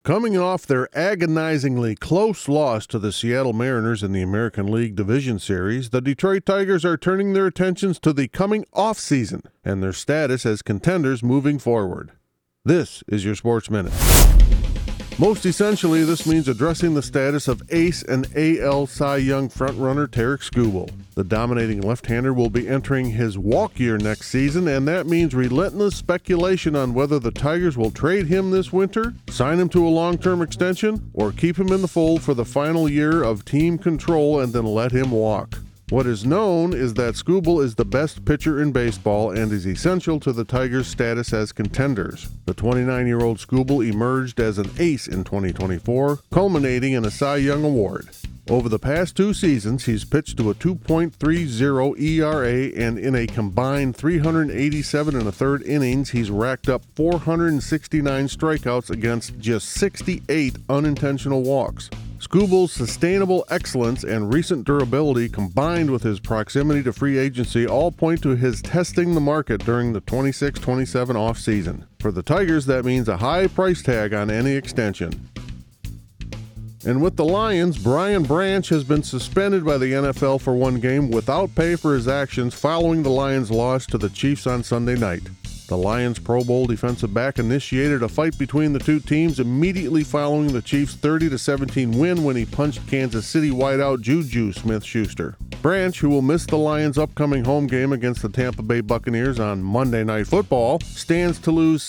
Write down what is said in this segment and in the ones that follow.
Coming off their agonizingly close loss to the Seattle Mariners in the American League Division Series, the Detroit Tigers are turning their attentions to the coming off-season and their status as contenders moving forward. This is your Sports Minute. Most essentially, this means addressing the status of ace and AL Cy Young frontrunner Tarik Skubal. The dominating left-hander will be entering his walk year next season, and that means relentless speculation on whether the Tigers will trade him this winter, sign him to a long-term extension, or keep him in the fold for the final year of team control and then let him walk. What is known is that Skubal is the best pitcher in baseball and is essential to the Tigers' status as contenders. The 29-year-old Skubal emerged as an ace in 2024, culminating in a Cy Young Award. Over the past 2 seasons, he's pitched to a 2.30 ERA, and in a combined 387 1/3 innings, he's racked up 469 strikeouts against just 68 unintentional walks. Skubal's sustainable excellence and recent durability, combined with his proximity to free agency, all point to his testing the market during the 26-27 offseason. For the Tigers, that means a high price tag on any extension. And with the Lions, Brian Branch has been suspended by the NFL for 1 game without pay for his actions following the Lions' loss to the Chiefs on Sunday night. The Lions Pro Bowl defensive back initiated a fight between the two teams immediately following the Chiefs' 30-17 win when he punched Kansas City wideout Juju Smith-Schuster. Branch, who will miss the Lions' upcoming home game against the Tampa Bay Buccaneers on Monday Night Football, stands to lose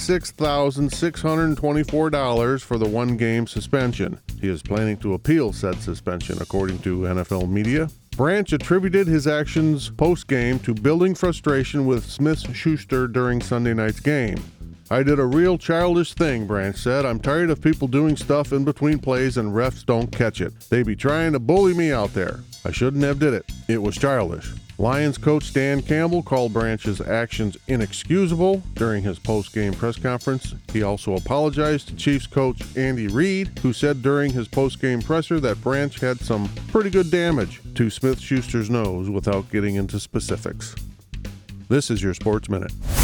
$76,624 for the 1-game suspension. He is planning to appeal said suspension, according to NFL media. Branch attributed his actions post-game to building frustration with Smith-Schuster during Sunday night's game. "I did a real childish thing," Branch said. "I'm tired of people doing stuff in between plays and refs don't catch it. They be trying to bully me out there. I shouldn't have did it. It was childish." Lions coach Dan Campbell called Branch's actions inexcusable during his post-game press conference. He also apologized to Chiefs coach Andy Reid, who said during his post-game presser that Branch had some pretty good damage to Smith-Schuster's nose without getting into specifics. This is your Sports Minute.